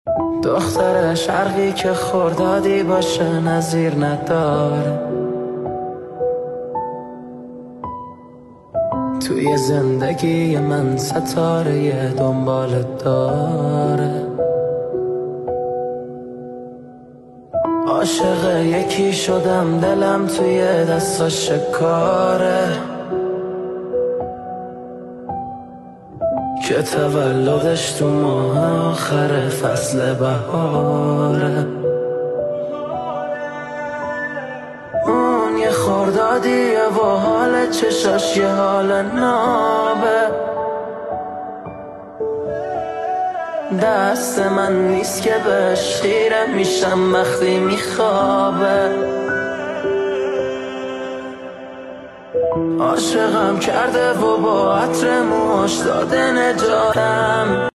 دختر شرقی که خردادی باشه نظیر نداره، توی زندگی من ستاره دنبالت داره. عاشق یکی شدم دلم توی دستاش شکاره، که تولدش تو ماه آخر فصل بهاره. اون یه خردادیه و حال چشاش یه حال نابه، دست من نیست که بهش خیره میشم وقتی میخوابه. عاشقم کرده و با عطر موهاش داده نجاتم.